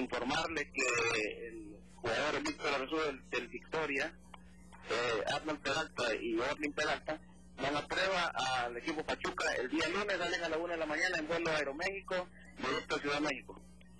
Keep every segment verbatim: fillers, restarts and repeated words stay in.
informarle que el jugador Víctor Arzú del, del Victoria, eh, Arnold Peralta y Orlin Peralta, van a prueba al equipo Pachuca el día lunes, salen a la una de la mañana en vuelo a Aeroméxico, directo a Ciudad de México.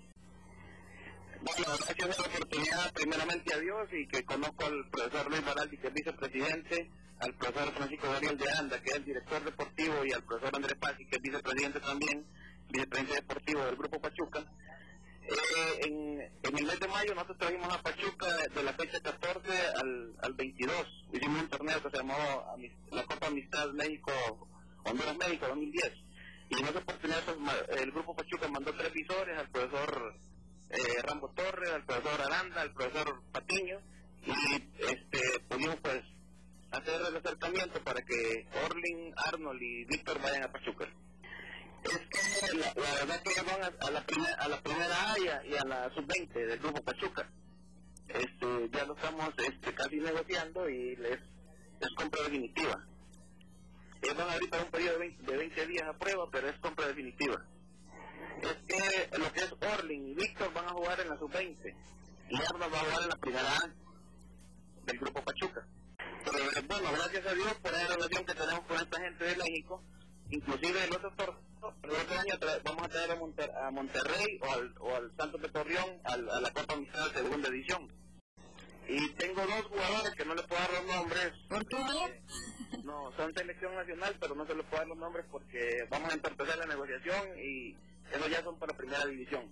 Bueno, gracias a la oportunidad, primeramente a Dios, y que conozco al profesor Luis Baraldi, que es vicepresidente, al profesor Francisco Gabriel de Anda, que es el director deportivo, y al profesor Andrés Pazzi, que es vicepresidente también, vicepresidente deportivo del Grupo Pachuca. Eh, en, en el mes de mayo nosotros trajimos a Pachuca de la fecha catorce al, al veintidós, hicimos un torneo que se llamó la Copa Amistad México, Honduras México dos mil diez, y en esa oportunidad el Grupo Pachuca mandó tres visores, al profesor eh, Rambo Torres, al profesor Aranda, al profesor Patiño, y este pudimos pues hacer el acercamiento para que Orlin, Arnold y Víctor vayan a Pachuca. Es que la, la verdad que van a, a, la primer, a la primera A y a, y a la sub veinte del Grupo Pachuca. Este, ya lo estamos este, casi negociando y les, es compra definitiva. Ellos van ahorita un periodo de veinte, de veinte días a prueba, pero es compra definitiva. Es que lo que es Orlin y Víctor van a jugar en la sub veinte y Arnold va a jugar en la primera A del Grupo Pachuca. Pero bueno, gracias a Dios por la relación que tenemos con esta gente de México. Inclusive el otro torneo, el otro año vamos a traer a, Monter, a Monterrey o al, o al Santos de Torreón al, a la Copa Amistad de segunda edición. Y tengo dos jugadores que no les puedo dar los nombres. ¿Por qué no? No, son selección nacional, pero no se les puedo dar los nombres porque vamos a empezar la negociación y esos ya son para primera división.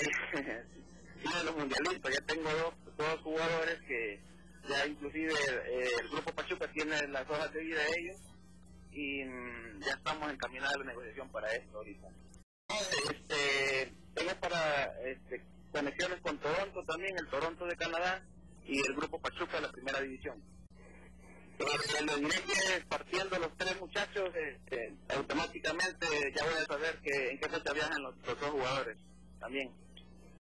Y de los mundialistas, ya tengo dos, dos jugadores que ya inclusive eh, el Grupo Pachuca tiene las hojas de vida de ellos y mmm, ya estamos encaminados a la negociación para esto ahorita. Este, tengo para este, conexiones con Toronto también, el Toronto de Canadá y el Grupo Pachuca de la primera división. Eh, les diré que partiendo los tres muchachos, este, automáticamente ya voy a saber que en qué fecha viajan los, los dos jugadores también.